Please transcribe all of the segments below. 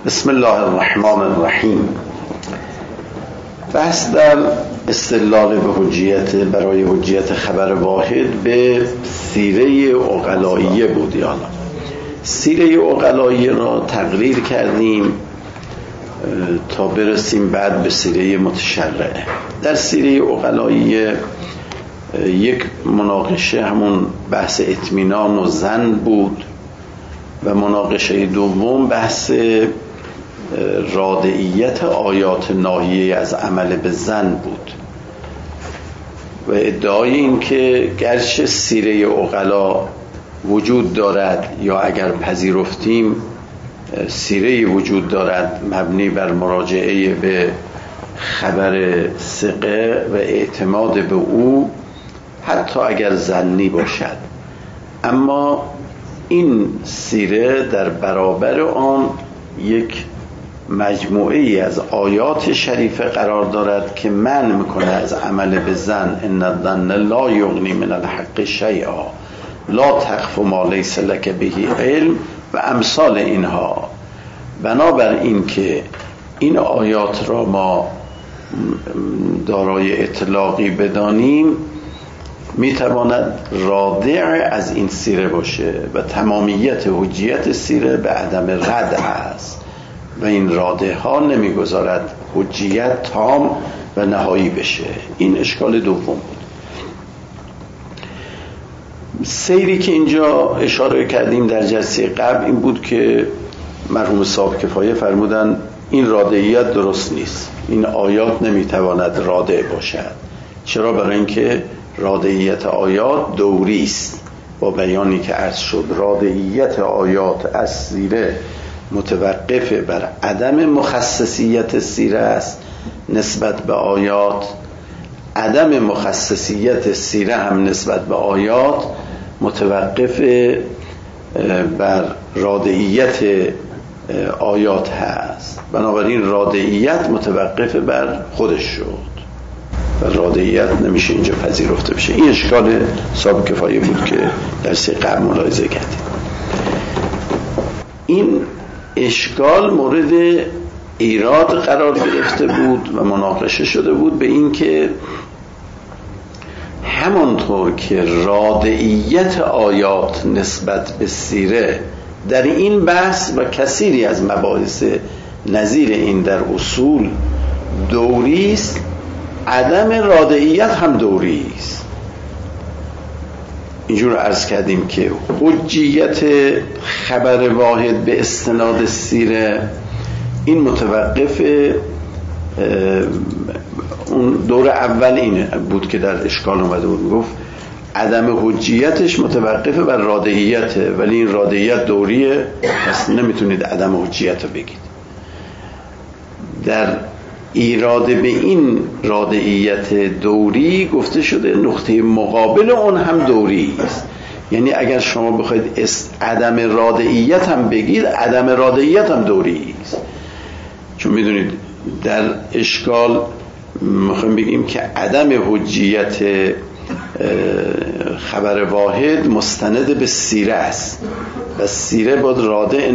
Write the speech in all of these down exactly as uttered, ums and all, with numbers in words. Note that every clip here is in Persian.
بسم الله الرحمن الرحیم. بحث در استدلال به حجیت برای حجیت خبر واحد به سیره عقلائیه بود. یالا سیره عقلائیه را تقریر کردیم تا برسیم بعد به سیره متشرعه. در سیره عقلائیه یک مناقشه همون بحث اطمینان و ظن بود و مناقشه دوم بحث رادعیت آیات ناهیه از عمل به ظن بود و ادعای این که گرچه سیره عقلا وجود دارد یا اگر پذیرفتیم سیره وجود دارد مبنی بر مراجعه به خبر ثقه و اعتماد به او حتی اگر ظنی باشد، اما این سیره در برابر آن یک مجموعه ای از آیات شریفه قرار دارد که منع میکنه از عمل به ظن. ان الظن لا یغنی من الحق شیئا لا تخف ما لیس لک به علم و امثال اینها. بنابر این که این آیات را ما دارای اطلاقی بدانیم میتواند رادع از این سیره باشه و تمامیت حجیت سیره به عدم رد است و این رادع ها نمیگذارد حجیت تام و نهایی بشه. این اشکال دوم بود. سیری که اینجا اشاره کردیم در جلسه قبل این بود که مرحوم صاحب کفایه فرمودن این رادعیت درست نیست، این آیات نمیتواند رادع باشد. چرا؟ برای اینکه رادعیت آیات دوری است. با بیانی که عرض شد رادعیت آیات از سیره متوقف بر عدم مخصصیت سیره است نسبت به آیات، عدم مخصصیت سیره هم نسبت به آیات متوقف بر رادعیت آیات هست. بنابراین رادعیت متوقف بر خودش شد و رادعیت نمیشه اینجا پذیرفته بشه. این اشکال صاحب کفایه بود که در سه قبل ملاحظه کردیم. این اشکال مورد ایراد قرار گرفته بود و مناقشه شده بود به این که همانطور که رادعیت آیات نسبت به سیره در این بحث و کثیری از مباحث نظیر این در اصول دوری است، عدم رادعیت هم دوری است. اینجور عرض کردیم که حجیت خبر واحد به استناد سیره این متوقف اون دور اول این بود که در اشکال اومده بود، گفت عدم حجیتش متوقف بر رادعیته، ولی این رادعیت دوریه، پس نمیتونید عدم حجیت رو بگید. در ایراد به این رادعیت دوری گفته شده نقطه مقابل اون هم دوری است. یعنی اگر شما بخواید عدم رادعیت هم بگید، عدم رادعیت هم دوری است. چون میدونید در اشکال میخوایم بگیم که عدم حجیت خبر واحد مستند به سیره است و سیره باید رادع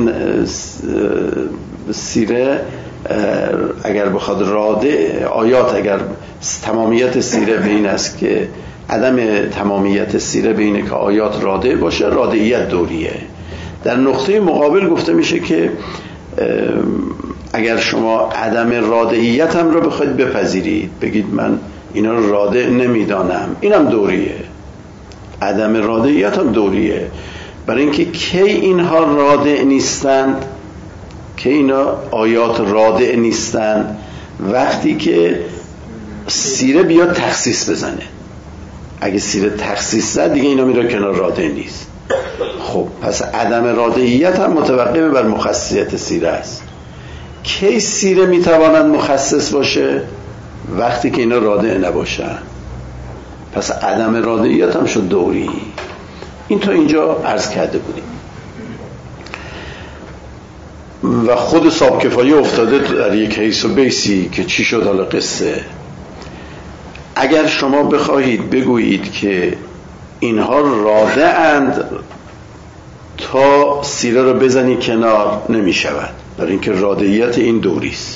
سیره اگر بخواد رادع آیات، اگر تمامیت سیره به این است که عدم تمامیت سیره به اینه که آیات رادع باشه، رادعیت دوریه. در نقطه مقابل گفته میشه که اگر شما عدم رادعیت هم رو بخواید بپذیرید، بگید من اینا رو رادع نمیدانم، اینم دوریه. عدم رادعیت هم دوریه. برای اینکه کی اینها رادع نیستند، که اینا آیات رادع نیستند، وقتی که سیره بیاد تخصیص بزنه. اگه سیره تخصیص زد دیگه اینا میره کنار، رادع نیست. خب پس عدم رادعیت هم متوقف بر مخصصیت سیره است. کی سیره میتواند مخصص باشه؟ وقتی که اینا رادع نباشن. پس عدم رادعیت هم شد دوری. این تا اینجا عرض کرده بودیم و خود صاحب کفایه افتاده در یک حیث و بیسی که چی شد حالا قصه. اگر شما بخواهید بگویید که اینها رادع‌اند تا سیره رو بزنی کنار، نمی شود. برای اینکه رادعیت این دوریست.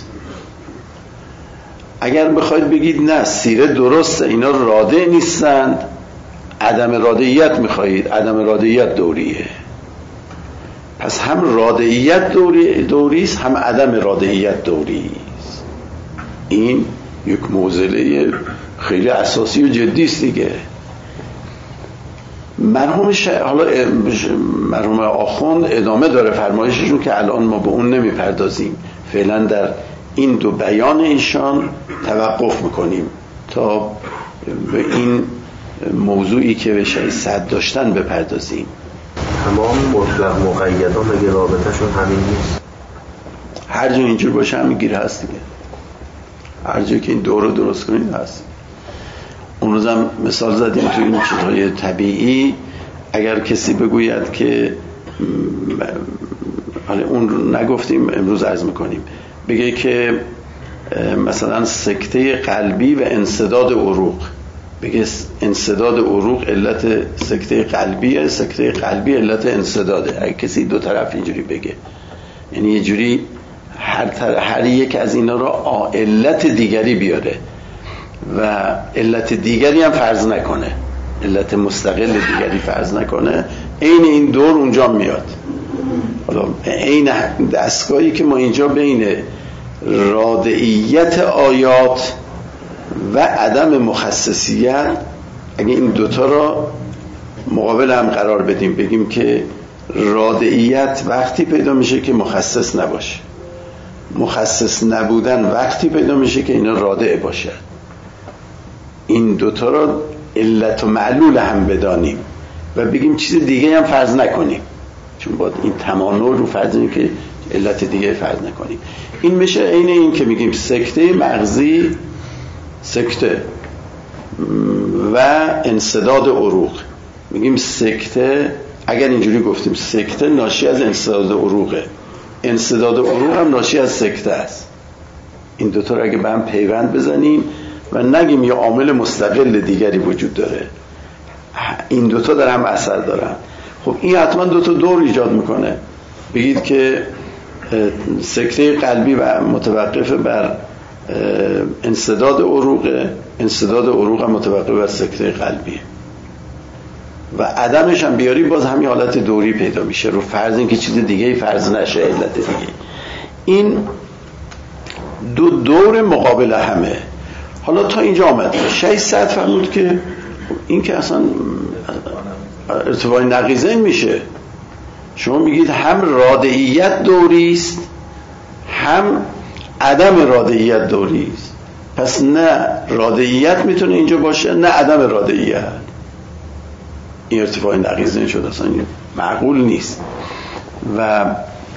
اگر بخواید بگید نه سیره درسته اینا راده نیستند، عدم رادعیت میخواهید، عدم رادعیت دوریه. پس هم رادعیت دوری دوریست هم عدم رادعیت دوریست. این یک معضله خیلی اساسی و جدی است دیگه. مرحوم ش... حالا مرحوم آخوند ادامه داره فرمایششون که الان ما به اون نمیپردازیم، فعلا در این دو بیان ایشان توقف میکنیم تا به این موضوعی که به شاید صد داشتن بپردازیم. تمام مطلق مقیدان مگه رابطهشون همین نیست؟ هر جا اینجور باشه همین گیر هست دیگه. هر جا که این دور رو درست کنید هست. اون روزم مثال زدیم تو این چیزهای طبیعی، اگر کسی بگوید که حالا اون رو نگفتیم امروز عرض میکنیم، بگه که مثلا سکته قلبی و انسداد عروق، بگه انسداد عروق علت سکته قلبیه، سکته قلبی علت انسداده. اگه کسی دو طرف اینجوری بگه، یعنی یه جوری هر, هر یک از اینا رو علت دیگری بیاره و علت دیگری هم فرض نکنه، علت مستقل دیگری فرض نکنه، عین این دور اونجا میاد. حالا عین دستگاهی که ما اینجا بین رادعیت آیات و عدم مخصصیت، اگه این دوتا را مقابل هم قرار بدیم، بگیم که رادعیت وقتی پیدا میشه که مخصص نباشه، مخصص نبودن وقتی پیدا میشه که اینا رادع باشه، این دوتا را علت و معلول هم بدانیم و بگیم چیز دیگه هم فرض نکنیم، چون باید این تمانع رو فرض کنیم که علت دیگه فرض نکنیم. این میشه عین این که میگیم سکته مغزی، سکته و انسداد عروق، میگیم سکته، اگر اینجوری گفتیم سکته ناشی از انسداد عروقه، انسداد عروق هم ناشی از سکته است. این دوتا رو اگه به هم پیوند بزنیم و نگیم یه عامل مستقل دیگری وجود داره، این دوتا در هم اثر دارن، خب این حتما دوتا دور ایجاد میکنه. بگید که سکته قلبی و متوقف بر انسداد عروق، انسداد عروق هم متوقف بر سکته قلبی و عدمش هم بیاری باز همین حالت دوری پیدا میشه، رو فرض این که چیز دیگه فرض نشه علت دیگه. این دو دور مقابل همه. حالا تا اینجا آمد ششصد فرمود که این که اصلا ارتفاع نقیضین میشه. شما میگید هم رادعیت دوریست هم عدم رادعیت دوریست، پس نه رادعیت میتونه اینجا باشه نه عدم رادعیت. این ارتفاع نقیضین شد، اصلا معقول نیست. و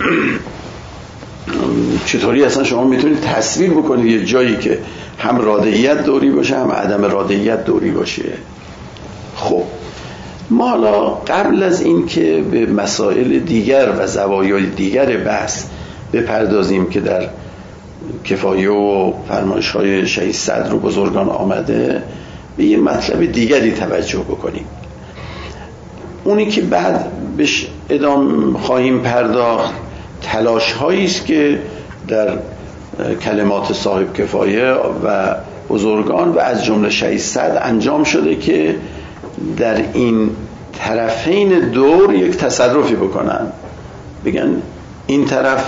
چطوری اصلا شما میتونید تصویر بکنید یه جایی که هم رادعیت دوری باشه هم عدم رادعیت دوری باشه؟ خب ما حالا قبل از این که به مسائل دیگر و زوایای دیگر بحث بپردازیم که در کفایه و فرمایش های شهید صدر و بزرگان آمده، به یه مطلب دیگری توجه بکنیم. اونی که بعد بهش ادامه خواهیم پرداخت تلاش هایی است که در کلمات صاحب کفایه و بزرگان و از جمله شهید صدر انجام شده که در این طرفین دور یک تصرفی بکنن، بگن این طرف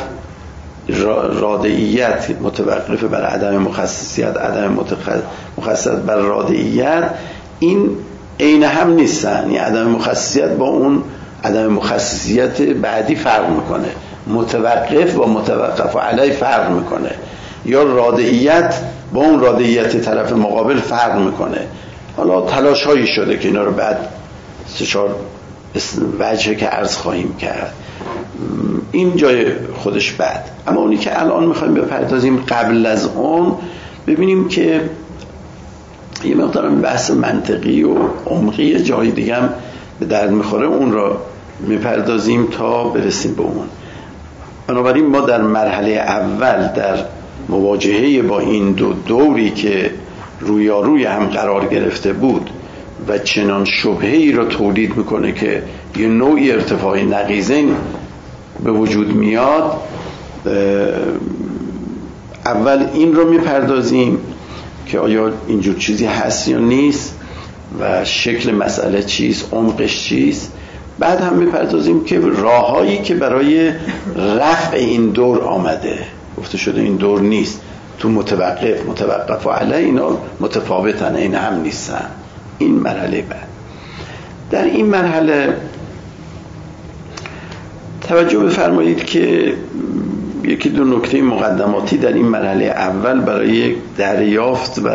رادعیت متوقف بر عدم مخصصیت، عدم مخصص بر رادعیت، این عین هم نیستن. این عدم مخصصیت با اون عدم مخصصیت بعدی فرق میکنه، متوقف با متوقف علی فرق میکنه، یا رادعیت با اون رادعیت طرف مقابل فرق میکنه. حالا تلاش هایی شده که اینا رو بعد سه چهار وجه که عرض خواهیم کرد، این جای خودش بعد. اما اونی که الان میخوایم بپردازیم قبل از اون ببینیم که یه مقدار بحث منطقی و عمقی جای دیگه هم به درد میخوره، اون رو میپردازیم تا برسیم به اون. بنابراین ما در مرحله اول در مواجهه با این دو دوری که رویاروی هم قرار گرفته بود و چنان شبهه‌ای را تولید میکنه که یه نوعی ارتفاع نقیضین به وجود میاد، اول این رو میپردازیم که آیا اینجور چیزی هست یا نیست و شکل مسئله چیست، عمقش چیست. بعد هم میپردازیم که راههایی که برای رفع این دور آمده، گفته شده این دور نیست، تو متوقف متوقف و علیه اینا متفاوتن، این هم نیستن. این مرحله بعد. در این مرحله توجه بفرمایید که یکی دو نکته مقدماتی در این مرحله اول برای دریافت و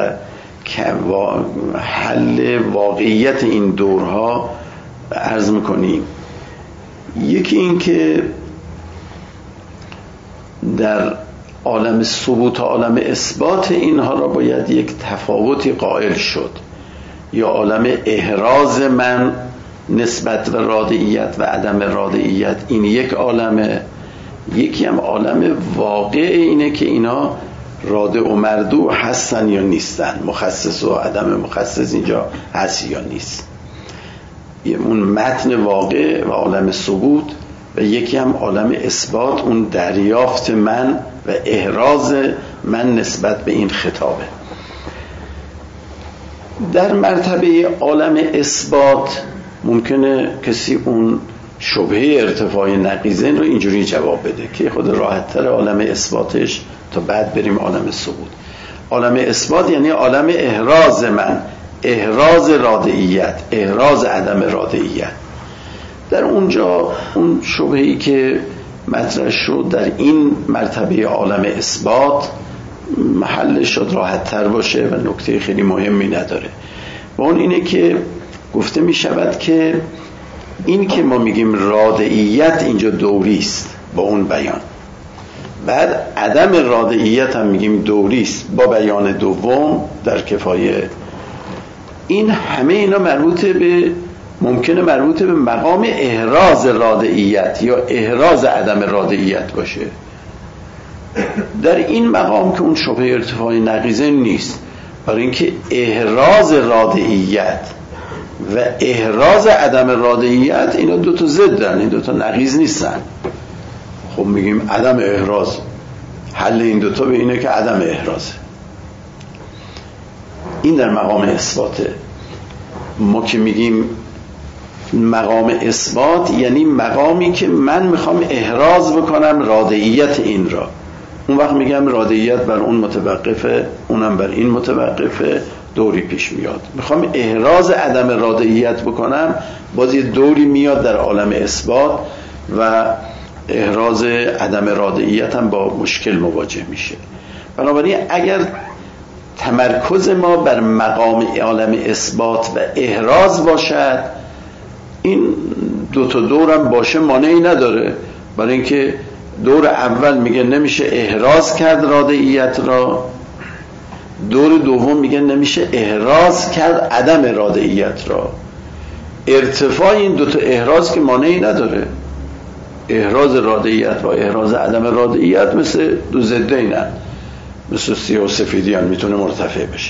حل واقعیت این دورها عرض میکنیم. یکی این که در عالم ثبوت و عالم اثبات اینها را باید یک تفاوتی قائل شد. یا عالم احراز من نسبت و رادعیت و عدم رادعیت این یک عالمه، یکی هم عالم واقع اینه که اینا رادع و مردوع هستن یا نیستن، مخصص و عدم مخصص اینجا هست یا نیست. اون متن واقع و عالم ثبوت و یکی هم عالم اثبات، اون دریافت من و احراز من نسبت به این خطابه. در مرتبه عالم اثبات ممکنه کسی اون شبهه ارتفاع نقیضین رو اینجوری جواب بده که خود راحت تر عالم اثباتش تا بعد بریم عالم ثبوت. عالم اثبات یعنی عالم احراز من، احراز رادعیت، احراز عدم رادعیت. در اونجا اون شبهه‌ای که مطرح شد در این مرتبه عالم اثبات محلش شد راحت تر باشه و نکته خیلی مهمی نداره. و اون اینه که گفته می شود که این که ما میگیم رادعیت اینجا دوری است با اون بیان، بعد عدم رادعیت هم میگیم دوری است با بیان دوم در کفایه. این همه اینا مربوط به ممکنه مربوط به مقام احراز رادعیت یا احراز عدم رادعیت باشه. در این مقام که اون شبهه ارتفاع نقیضه نیست، برای اینکه احراز رادعیت و احراز عدم رادعیت اینا دو تا ضدن، این دو تا نقیض نیستن. خب میگیم عدم احراز، حل این دو تا به اینه که عدم احراز. این در مقام اثباته. ما که میگیم مقام اثبات یعنی مقامی که من میخوام احراز بکنم رادعیت این را، اون وقت میگم رادعیت بر اون متوقفه، اونم بر این متوقفه، دوری پیش میاد. میخوام احراز عدم رادعیت بکنم، باز یه دوری میاد در عالم اثبات و احراز عدم رادعیت هم با مشکل مواجه میشه. بنابراین اگر تمرکز ما بر مقام عالم اثبات و احراز باشد، این دو تا دورم باشه مانعی نداره. برای اینکه دور اول میگه نمیشه احراز کرد رادعیت را، دور دوم میگه نمیشه احراز کرد عدم رادعیت را. ارتفاع این دو تا احراز که مانعی نداره. احراز رادعیت و احراز عدم رادعیت مثل دو ضده اینن، مثل سیاه و سفیدیان میتونه مرتفع بشه.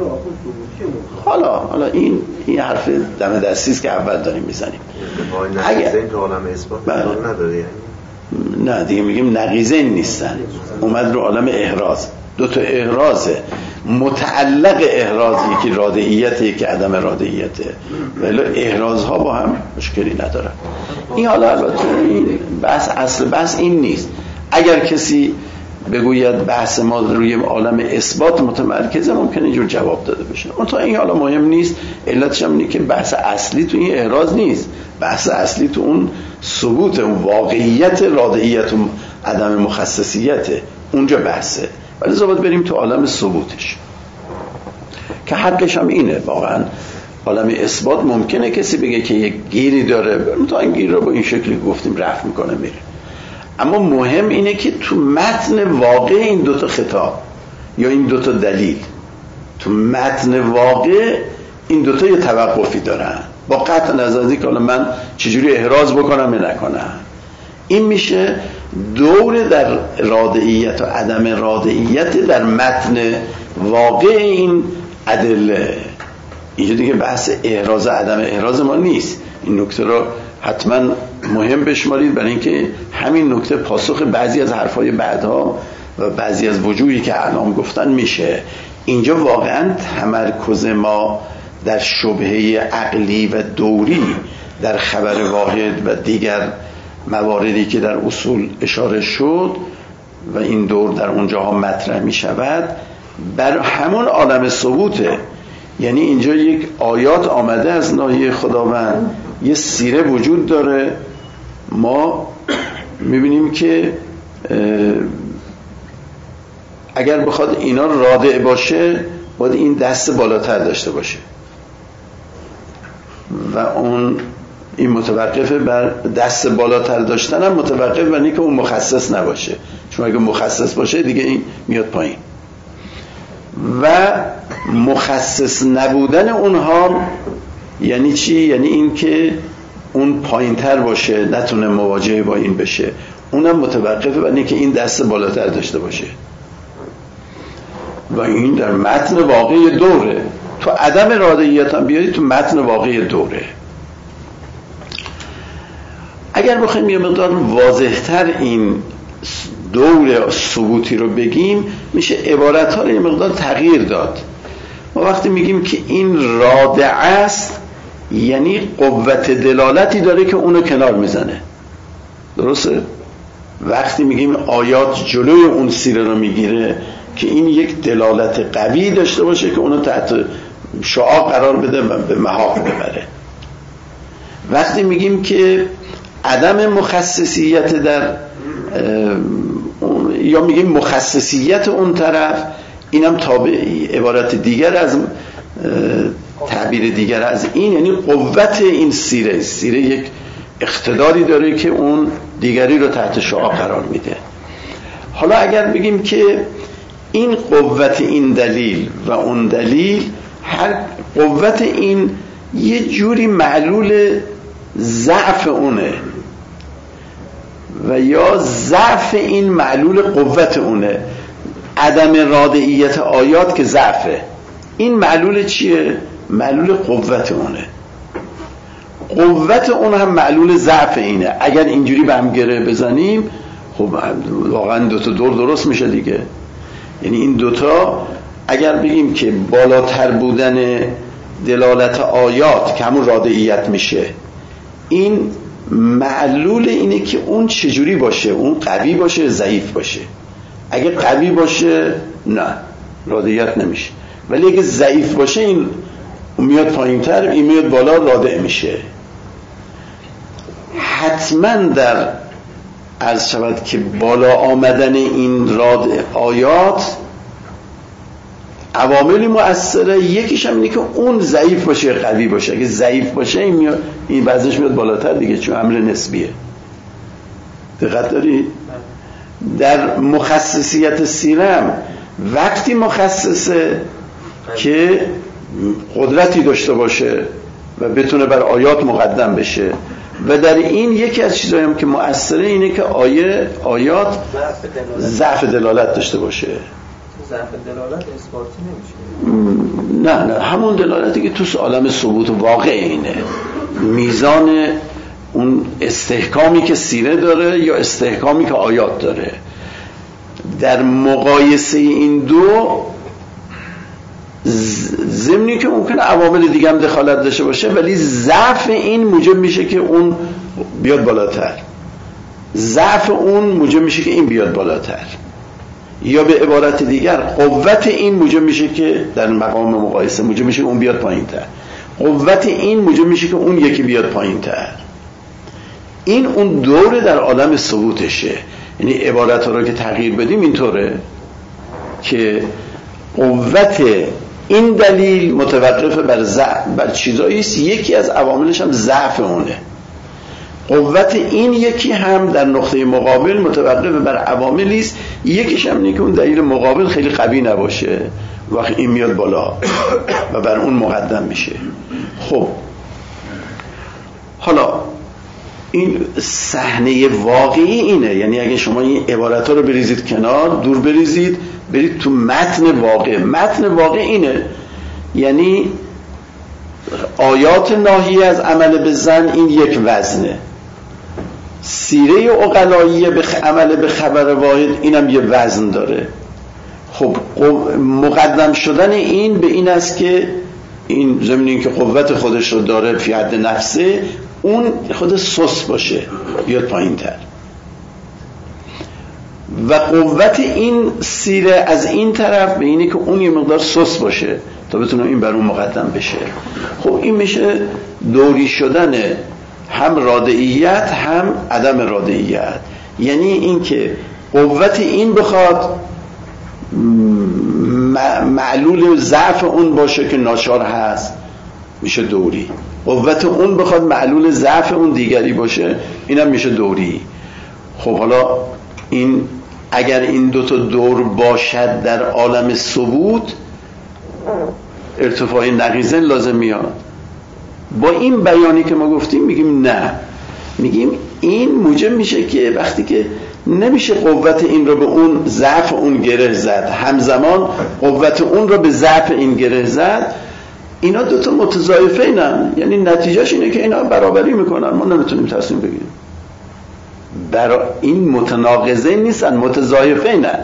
حالا حالا این این حرف دم دستیست که اول داریم میزنیم. اگر این تو عالم اثبات نداره یعنی نه دیگه میگیم نقیضین نیستن، اومد رو عالم احراز. دو تا احرازه، متعلق احراز، یکی رادعیت یکی عدم رادعیته، ولی احرازها با هم مشکلی ندارن. این حالا البته این بحث اصل بحث این نیست. اگر کسی بگوید بحث ما روی عالم اثبات متمرکزه ممکنه اینجور جواب داده بشه. اون تا این حالا مهم نیست. علتش هم اینه که بحث اصلی تو این احراز نیست، بحث اصلی تو اون ثبوت، اون واقعیت رادعیت و عدم مخصصیته، اونجا بحثه. ولی باید بریم تو عالم ثبوتش که حقش هم اینه. واقعا عالم اثبات ممکنه کسی بگه که یک گیری داره، تا این گیر رو با این شکلی گفتیم رفع میکنه میره. اما مهم اینه که تو متن واقع این دوتا خطاب یا این دوتا دلیل، تو متن واقع این دوتا یه توقفی دارن، با قطع نظر از اینکه من چجوری احراز بکنم یا نکنم. این میشه دور در رادعیت و عدم رادعیت در متن واقع این ادله. اینجا دیگه بحث احراز عدم احراز ما نیست. این نکته رو حتما مهم بشمارید، برای اینکه همین نکته پاسخ بعضی از حرفای بعدها و بعضی از وجوهی که اعلام گفتن میشه. اینجا واقعا تمرکز ما در شبهه عقلی و دوری در خبر واحد و دیگر مواردی که در اصول اشاره شد و این دور در اونجاها مطرح می شود بر همون عالم ثبوته. یعنی اینجا یک آیات آمده از ناحیه خداوند، یه سیره وجود داره، ما میبینیم که اگر بخواد اینا رادع باشه باید این دست بالاتر داشته باشه و اون این متوقفه بر دست بالاتر داشتن، هم متوقف بر اینکه اون مخصص نباشه، چون اگه مخصص باشه دیگه این میاد پایین. و مخصص نبودن اونها یعنی چی؟ یعنی این که اون پایین تر باشه، نتونه مواجهه با این بشه، اونم متوقفه بر اینکه این دست بالاتر داشته باشه و این در متن واقعی دوره. تو عدم رادعیت هم بیارید تو متن واقعی دوره. اگر بخوایم یه مقدار واضح‌تر این دور ثبوتی رو بگیم، میشه عبارت‌ها رو یه مقدار تغییر داد. ما وقتی میگیم که این رادع است یعنی قوت دلالتی داره که اونو کنار میزنه، درسته؟ وقتی میگیم آیات جلوی اون سیره رو میگیره که این یک دلالت قوی داشته باشه که اونو تحت شعاع قرار بده و به محاق ببره. وقتی میگیم که عدم مخصصیت در یا میگیم مخصصیت اون طرف، اینم تابع عبارت دیگر از تعبیر دیگر از این، یعنی قوت این سیره سیره یک اقتداری داره که اون دیگری رو تحت شعاع قرار میده. حالا اگر بگیم که این قوت این دلیل و اون دلیل، هر قوت این یه جوری معلول ضعف اونه و یا ضعف این معلول قوت اونه. عدم رادعیت آیات که ضعفه، این معلول چیه؟ معلول قوت اونه. قوت اون هم معلول ضعف اینه. اگر اینجوری به هم گره بزنیم خب واقعا دوتا دور درست میشه دیگه. یعنی این دوتا اگر بگیم که بالاتر بودن دلالت آیات که همون رادعیت میشه، این معلول اینه که اون چجوری باشه، اون قوی باشه ضعیف باشه. اگه قوی باشه نه رادعیت نمیشه، ولی اگه ضعیف باشه این میاد پایین تر، این میاد بالا، رادع میشه. حتما در عرض شود که بالا آمدن این راد آیات عواملی مؤثره. یکیش هم اینه که اون ضعیف باشه قوی باشه. اگه ضعیف باشه این میاد، این وزنش میاد بالاتر دیگه، چون امر نسبیه. دقت دارید؟ در مخصصیت سیرم وقتی مخصصه که قدرتی داشته باشه و بتونه بر آیات مقدم بشه، و در این یکی از چیزایی هم که مؤثره اینه که آیه آیات ضعف دلالت داشته باشه. ضعف دلالت اثباتی نمیشه. نه نه همون دلالتی که تو عالم ثبوت واقع اینه، میزان اون استحکامی که سیره داره یا استحکامی که آیات داره. در مقایسه این دو ضمنی که ممکنه عوامل دیگه هم دخالت داشته باشه، ولی ضعف این موجب میشه که اون بیاد بالاتر، ضعف اون موجب میشه که این بیاد بالاتر، یا به عبارت دیگر قوت این موجب میشه که در مقام مقایسه موجب میشه که اون بیاد پایین تر، قوت این موجب میشه که اون یکی بیاد پایین تر. این اون دوره در عالم ثبوتشه. یعنی عبارت ها رو که تغییر بدیم اینطوره که قوت این دلیل متوقف بر ضعف، بر چیزایی است، یکی از عواملش هم ضعف اونه. قوت این یکی هم در نقطه مقابل متوقف بر عواملی است، یکیش هم اینه که اون دلیل مقابل خیلی قوی نباشه، وقتی این میاد بالا و بر اون مقدم میشه. خب حالا این صحنه واقعی اینه. یعنی اگه شما این عبارت ها رو بریزید کنار، دور بریزید، برید تو متن واقع. متن واقع اینه، یعنی آیات ناهی از عمل به زن این یک وزنه، سیره عقلایی به عمل به خبر واحد اینم یه وزن داره. خب مقدم شدن این به این است که این زمینی که قوت خودش رو داره فی حد نفسه، اون خود سس باشه بیاد پایین تر، و قوت این سیره از این طرف به اینه که اون یه مقدار سس باشه تا بتونه این بر اون مقدم بشه. خب این میشه دوری شدن هم رادعیت هم عدم رادعیت، یعنی این که قوت این بخواد معلول ضعف اون باشه که ناچار هست میشه دوری، قوت اون بخواد معلول ضعف اون دیگری باشه اینم میشه دوری. خب حالا این اگر این دوتا دور باشد در عالم ثبوت ارتفاع نقیضین لازم میاد. با این بیانی که ما گفتیم میگیم نه، میگیم این موجب میشه که وقتی که نمیشه قوت این رو به اون ضعف اون گره زد، همزمان قوت اون رو به ضعف این گره زد، اینا دوتا متضاعفه اینن، یعنی نتیجهش اینه که اینا برابری میکنن، ما نمیتونیم تصمیم بگیریم. برای این متناقضه نیستن، متضاعفه اینن،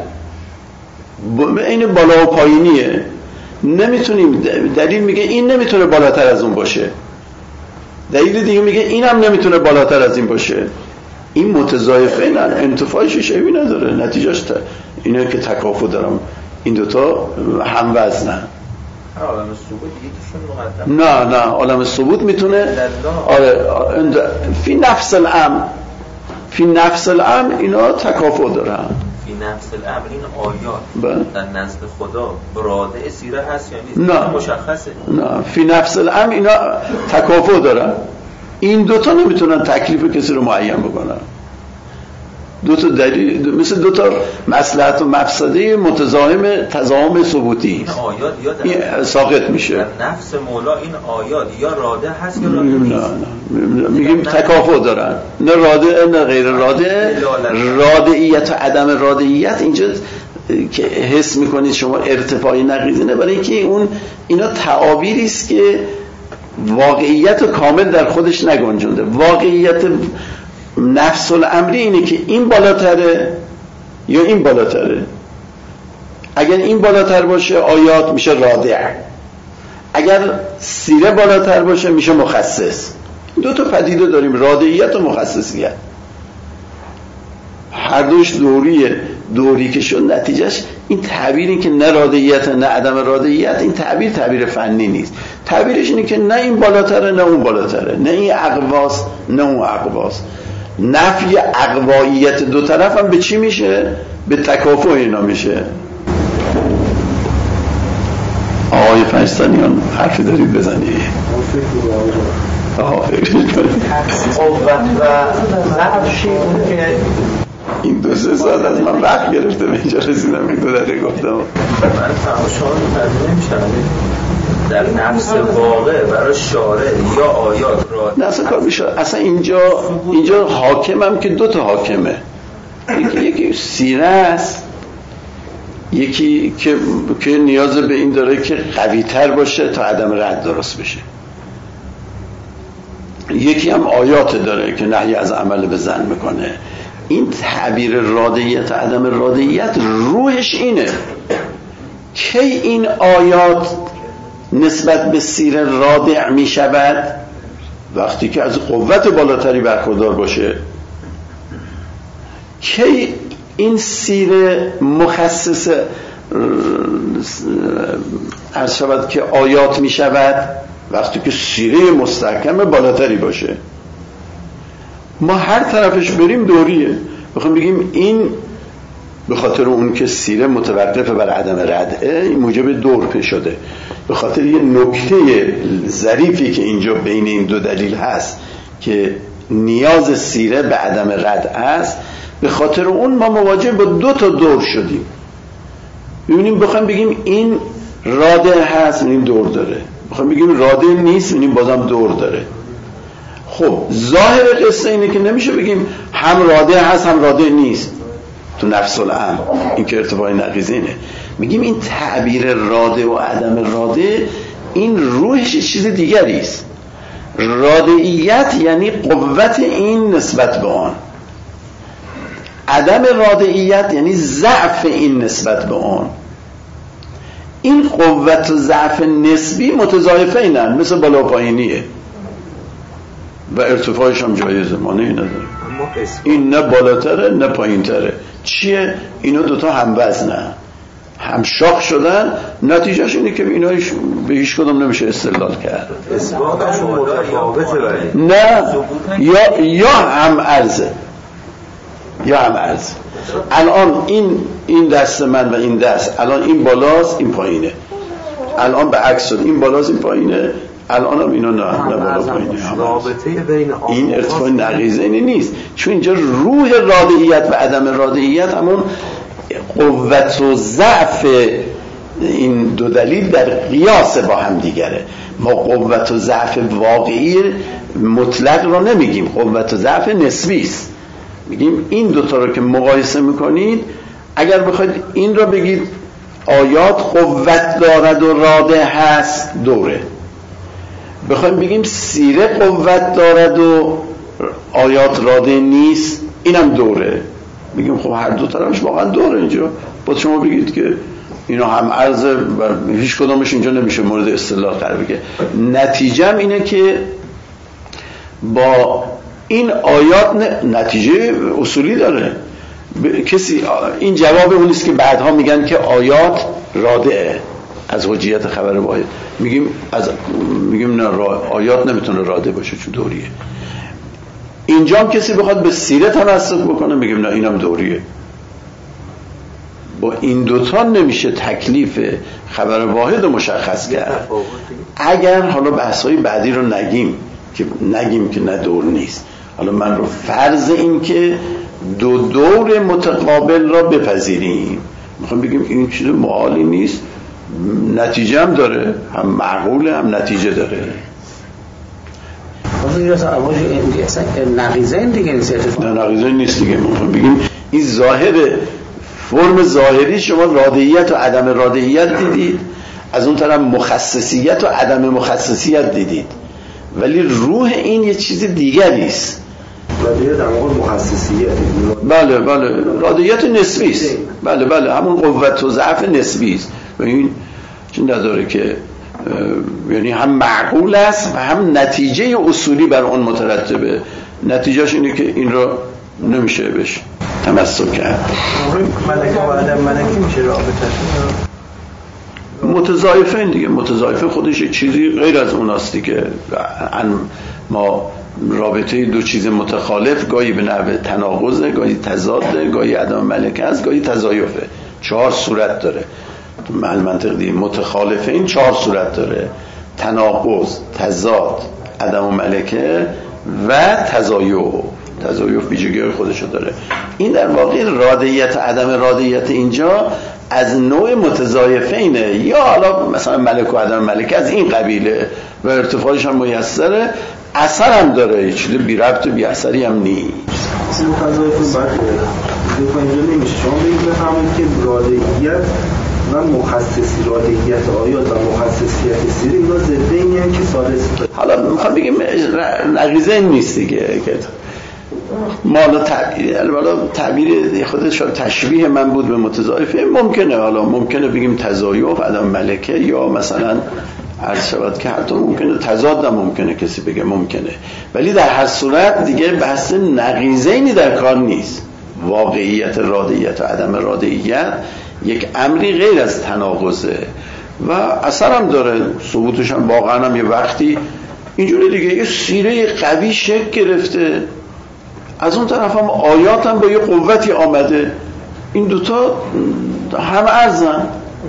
این بالا و پایینیه، نمیتونیم. دلیل میگه این نمیتونه بالاتر از اون باشه، دلیل دیگه میگه اینم نمیتونه بالاتر از این باشه. این متضاعفه اینن، انتفاعش شیوی نداره، نتیجهش اینه که تکافؤ دارم، این دوتا هم وزنن. عالم ثبوت یکیشون مقدم، نه نه عالم ثبوت میتونه آره فی نفس الامر، فی نفس الامر اینا تکافؤ دارن. فی نفس الامر این آیات در نزد خدا براده سیره هست یعنی نه مشخصه؟ نه فی نفس الامر اینا تکافؤ دارن. این دوتا نمیتونن تکلیف کسی رو معین بکنن، دوتا دلیل مثل دوتا مصلحت و مفسده متضاهم تضاهم ثبوتی. این آیات یا در ساقط میشه در نفس مولا، این آیات یا راده هست یا راده نه نیست؟ نه میگیم تکافؤ دارن، نه راده نه غیر راده. رادعیت و عدم رادعیت اینجا که حس میکنید شما ارتفاعی نقیضینه، برای اینکه اون اینا تعابیری است که واقعیت کامل در خودش نگنجونده. واقعیت نفس الامری اینه که این بالاتره یا این بالاتره. اگر این بالاتر باشه آیات میشه رادع، اگر سیره بالاتر باشه میشه مخصص. دو تا پدیده داریم، رادعیت و مخصصیت، هر دوش دوریه. دوری که شد نتیجهش این تعبیری که نه رادعیت نه عدم رادعیت، این تعبیر تعبیر فنی نیست، تعبیرش اینه که نه این بالاتره نه اون بالاتره، نه این اقواس نه اون اقواس. نفی اقواییت دو طرف هم به چی میشه؟ به تکافؤ اینا میشه. آقای پنجستانیان حرفی دارید بزنید؟ آها فکرش کنید. قوت و ضعف اون که این دو سه سال از من وقت گرفته به اینجا رسیدم، این دو دره گفتم من تماشا متوجه نمیشم در نفس واقع برای شارع یا آیات را نه اصلا کار میشه. اصلا اینجا اینجا حاکمم که دو تا حاکمه، یکی یکی سیره است، یکی که که نیاز به این داره که قوی تر باشه تا عدم رد درست بشه، یکی هم آیات داره که نهی از عمل به زن میکنه. این تعبیر رادعیت و عدم رادعیت روحش اینه که این آیات نسبت به سیره رادع می شود وقتی که از قوت بالاتری برخوردار باشه. که این سیره مخصص عرض شود که آیات می شود وقتی که سیره مستحکم بالاتری باشه. ما هر طرفش بریم دوریه، بخوام بگیم این به خاطر اون که سیره متوقف بر عدم ردعه این موجب دور پیش شده، به خاطر یه نکته ظریفی که اینجا بین این دو دلیل هست که نیاز سیره به عدم ردعه است، به خاطر اون ما مواجه با دو تا دور شدیم. ببینیم بخوام بگیم این راده هست این دور داره، بخوام بگیم راده نیست این بازم دور داره. خب ظاهر قصه اینه که نمیشه بگیم هم راده هست هم راده نیست تو نفس الامر، این که ارتفاع نقیضینه. میگیم این تعبیر راده و عدم راده این روحش چیز دیگری است. رادعیت یعنی قوت این نسبت به آن، عدم رادعیت یعنی ضعف این نسبت به آن. این قوت و ضعف نسبی متضاعفه اینن، مثل بالا پایینیه و ارتفاعش هم جایزه، مانعی نداره. این نه بالاتره نه پایین تره. چیه؟ اینا دوتا هم وزنن، هم شاخ شدن، نتیجهش اینه که اینا به هیچ کدوم نمیشه استدلال کرد. اثباتشون متفاوته. ولی نه، یا یا هم عرضه یا هم عرضه. الان این این دست من و این دست، الان این بالاست این پایینه، الان به عکس شد، این بالاست این پایینه، الان هم اینا نه نه بالا پایینه. رابطه بین این ارتفاع نقیضه نیست، چون اینجا روح رادعیت و عدم رادعیت همون قوت و ضعف این دو دلیل در قیاس با هم دیگره. ما قوت و ضعف واقعی مطلق رو نمیگیم، قوت و ضعف نسبی است. میگیم این دوتا رو که مقایسه میکنید، اگر بخواید این رو بگید آیات قوت دارد و راده هست، دوره. بخوایم بگیم سیره قوت دارد و آیات راده نیست، اینم دوره. میگیم خب هر دو طرفش واقعا دوره. اینجا با شما بگید که اینا هم عرضه و هیچ کدامش اینجا نمیشه مورد استدلال قرار بگیره. نتیجه اینه که با این آیات نتیجه اصولی داره. کسی این جواب اون نیست که بعدها میگن که آیات رادعه از حجیت خبر واحد. میگیم از میگیم نه، آیات نمیتونه راده باشه چون دوریه. اینجا هم کسی بخواد به سیره تمسک بکنه، میگیم نه اینم دوریه. با این دوتا نمیشه تکلیف خبر واحد رو مشخص کرد. اگر حالا بحث‌های بعدی رو نگیم که نگیم که نه دور نیست، حالا من رو فرض این که دو دور متقابل را بپذیریم، میخوام بگیم این چیز معالی نیست، نتیجه هم داره، هم معقوله هم نتیجه داره. این اصلا نقیضه این دیگه نیست. نه نقیضه نیست دیگه. میخوام بگیم این ظاهر فرم ظاهری شما رادعیت و عدم رادعیت دیدید، از اون طرف مخصصیت و عدم مخصصیت دیدید، ولی روح این یه چیز دیگری است. رادعیت در واقع مخصصیت. بله بله، رادعیت نسبی است. بله بله، همون قوت و ضعف نسبی است. و این چون نداره که یعنی هم معقول است و هم نتیجه اصولی بر اون مترتبه. نتیجهش اینه که این رو نمیشه بهش تمسک کرد. ملکه و عدم ملکی میشه رابطه‌شون متضاعفه دیگه. متضاعفه خودش چیزی غیر از اوناست دیگه. ما رابطه دو چیز متخالف گاهی به نحو تناقضه، گاهی تضاده، گاهی عدم ملکه است، گاهی تضاعفه. چهار صورت داره. تو منطق دیگه متخالفه این چهار صورت داره: تناقض، تضاد، عدم ملکه و تضاعف. تضاعف ویژگی خودشو داره. این در واقع رادعیت و عدم رادعیت اینجا از نوع متضاعفینه، یا حالا مثلا ملک و عدم ملکه از این قبیله و ارتفاعش هم میسره، اثر هم داره، هیچ چیز بی ربط و بی اثری هم نیست. این متضاعف بعد دیگه اینجا نمیشه. شما بگید بفهمید که رادعیت و مخصصی، رادعیت آیات و مخصصیت سیره اینا ضد اینی هستن که ثالث. حالا میخوام بگیم نقیضه نیست دیگه که ما حالا تعبیر حالا تعبیر خودش تشبیه من بود به متضاعفه ممکنه. حالا ممکنه بگیم تضاعف، عدم ملکه، یا مثلا عرض شود که حتی ممکنه تضاد هم ممکنه کسی بگه ممکنه، ولی در هر صورت دیگه بحث نقیضه‌ای در کار نیست. واقعیت رادعیت و عدم رادعیت یک امری غیر از تناقضه و اثر هم داره. ثبوتش هم واقعا هم یه وقتی اینجوری دیگه یه سیره قوی شکل گرفته، از اون طرف هم آیات هم با یه قوتی آمده، این دوتا هم ارزن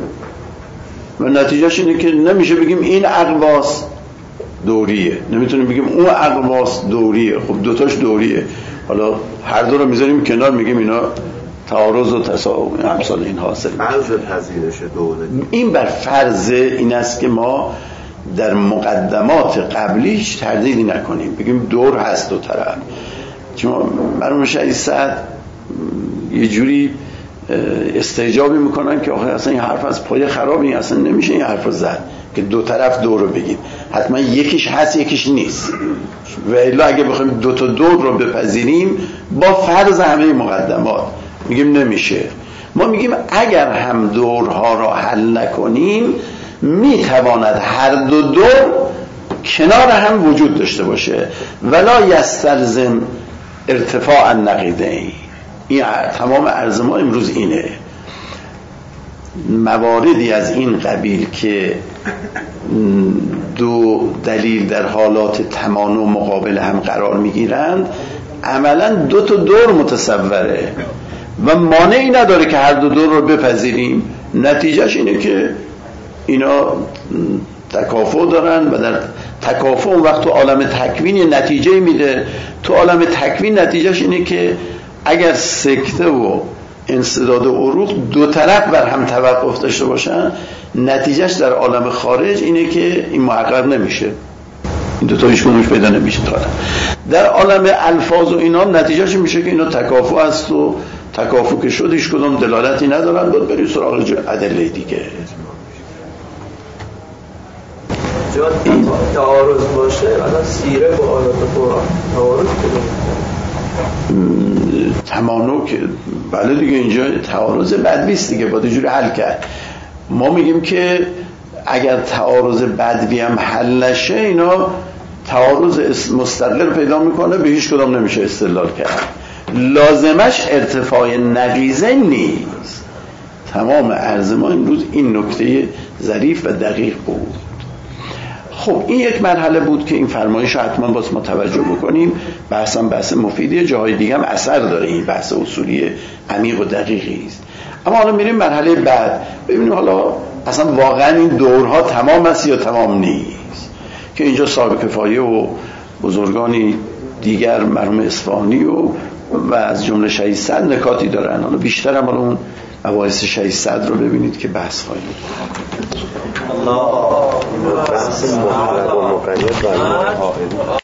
و نتیجهش اینه که نمیشه بگیم این اقواس دوریه، نمیتونیم بگیم اون اقواس دوریه. خب دوتاش دوریه، حالا هر دو رو میذاریم کنار میگیم اینا تعارض و تساوی امثال این حاصل. فرض پذیرش دوره این بر فرض این است که ما در مقدمات قبلی هیچ تردیدی نکنیم، بگیم دور هست دو طرف. چون مرحوم شهید سعد یه جوری استجابی میکنن که آخه اصلا این حرف از پای خرابی، اصلا نمیشه این حرف زد که دو طرف دور رو بگیم، حتما یکیش هست یکیش نیست. و الا اگه بخوایم دو تا دور رو بپذیریم با فرض همه مقدمات میگیم نمیشه. ما میگیم اگر هم دورها را حل نکنیم میتواند هر دو دور کنار هم وجود داشته باشه ولا یستلزم ارتفاع النقیضین. این تمام عرض ما امروز اینه. مواردی از این قبیل که دو دلیل در حالات تمانع مقابل هم قرار میگیرند عملا دو تا دور متصوره و مانعی نداره که هر دو دور رو بپذیریم. نتیجهش اینه که اینا تکافؤ دارن و در تکافؤ اون وقت تو عالم تکوین نتیجه میده. تو عالم تکوین نتیجهش اینه که اگر سکته و انسداد عروق دو طرف بر هم توقف داشته باشن نتیجهش در عالم خارج اینه که این محقق نمیشه، این دو تا هیچ کدومش پیدا نمیشه. در عالم الفاظ و اینا نتیجهش میشه که اینا تکافؤ است و تکافؤ که شد هیچ کدوم دلالتی ندارن، باید بریم سراغ ادله دیگه. جا تعارض باشه الان سیره با آیات قرآن تعارض کنه تمانع که بله دیگه اینجا تعارض بدویست دیگه، باید جوری حل کرد. ما میگیم که اگر تعارض بدوی هم حل نشه اینا تعارض مستقل پیدا میکنه، به هیچ کدام نمیشه استدلال کرد. لازمش ارتفاع نقیضه نیست. تمام عرض ما امروز این نکته ظریف و دقیق بود. خب این یک مرحله بود که این فرمایش حتما باز ما توجه بکنیم. بحثم بحث مفیدیه، جاهای دیگه هم اثر داره، این بحث اصولی عمیق و دقیقی است. اما حالا میریم مرحله بعد ببینیم حالا اصلا واقعا این دورها تمام است یا تمام نیست، که اینجا صاحب کفایه و بزرگانی دیگر مرحوم اصفهانی و و از جمله شهید صدر نکاتی دارن. حالا بیشتر هم اون مباحث شهید صدر رو ببینید که بحث خواهیم الله. بحث مطلق و مقید